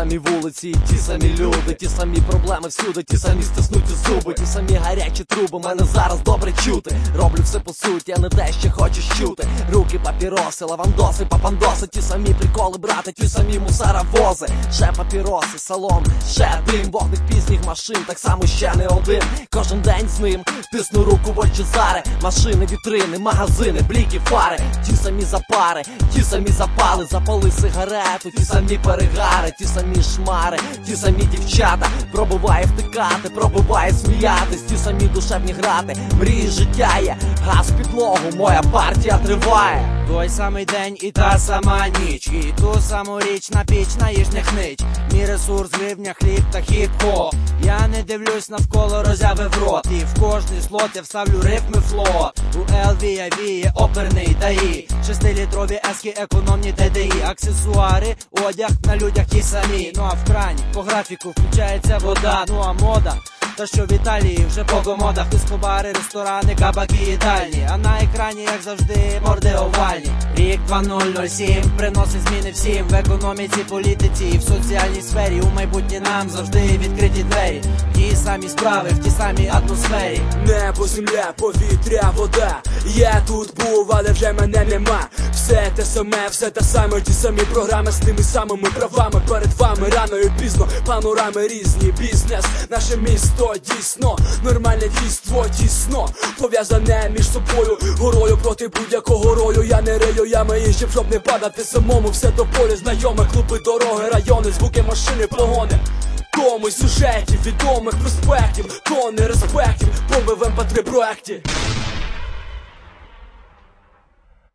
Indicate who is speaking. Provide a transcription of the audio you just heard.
Speaker 1: самі вулиці, ті самі люди, ті самі проблеми всюди, ті самі стиснуті зуби, ті самі гарячі труби, мене зараз добре чути. Роблю все по суті, а не те, що хочеш чути. Руки, папіроси, лавандоси, папандоси, ті самі приколи, брати, ті самі мусоровози. Ще папіроси, салон, ще дим, вогник пізніх машин, так само ще не один. Кожен день з ним тисну руку в очі зари. Машини, вітрини, магазини, бліки, фари. Ті самі запари, ті самі запали, запали сигарету, ті самі перегари, ті самі шмари, ті самі дівчата. Пробуває втикати, пробуває сміятись, ті самі душевні грати. Мрії життя є, газ в підлогу, моя партія триває.
Speaker 2: Той самий день і та сама ніч, і ту саму річ на піч на їжніх нич. Мій ресурс, гривня, хліб та хіп-хоп. Я не дивлюсь навколо, роззявив рот. І в кожний слот я вставлю рифми флот. У LV я віє оперний ДАІ. 6-літрові ески, економні ТДІ. Аксесуари, одяг на людях ті самі. Ну а в крані по графіку включається вода. Ну а мода, та що в Італії вже по комодах. Дискобари, ресторани, кабаки, їдальні. А на екрані, як завжди, морди овальні. Рік 2007 приносить зміни всім. В економіці, політиці і в соціальній сфері. У майбутнє нам завжди відкриті двері. Ті самі справи, в тій самій атмосфері.
Speaker 3: Небо, земля, повітря, вода. Я тут був, але вже мене нема. Все те саме, все те саме. Ті самі програми з тими самими правами. Перед вами рано і пізно, панорами різні. Бізнес, наше місто дійсно, нормальне дійство тісно пов'язане між собою, горою проти будь-якого рою. Я не рию ями іншим, щоб не падати самому. Все до полі знайоме, клуби, дороги, райони, звуки машини, погони. Томи сюжетів, відомих проспектів, тони респектів, бомби в МП3 проекті.